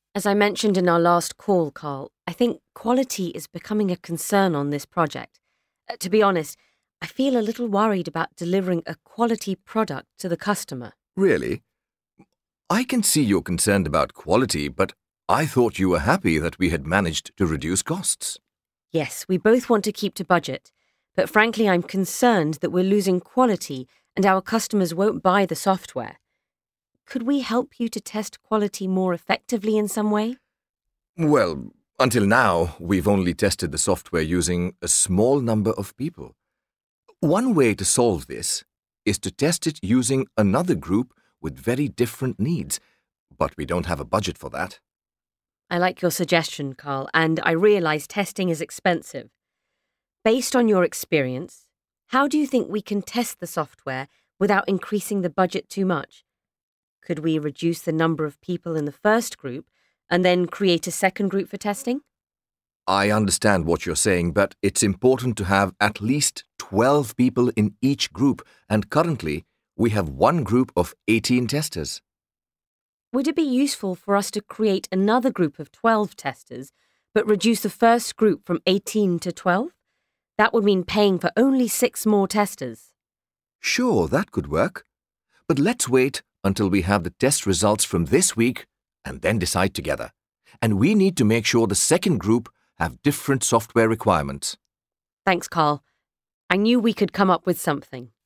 As I mentioned in our last call, Carl, I think quality is becoming a concern on this project. To be honest, I feel a little worried about delivering a quality product to the customer. Really? I can see you're concerned about quality, but I thought you were happy that we had managed to reduce costs. Yes, we both want to keep to budget, but frankly, I'm concerned that we're losing quality and our customers won't buy the software. Could we help you to test quality more effectively in some way? Well, until now, we've only tested the software using a small number of people. One way to solve this is to test it using another group with very different needs, but we don't have a budget for that. I like your suggestion, Carl, and I realise testing is expensive. Based on your experience, how do you think we can test the software without increasing the budget too much? Could we reduce the number of people in the first group and then create a second group for testing? I understand what you're saying, but it's important to have at least 12 people in each group, and currently we have one group of 18 testers. Would it be useful for us to create another group of 12 testers, but reduce the first group from 18 to 12? That would mean paying for only 6 more testers. Sure, that could work. But let's wait until we have the test results from this week and then decide together. And we need to make sure the second group have different software requirements. Thanks, Carl. I knew we could come up with something.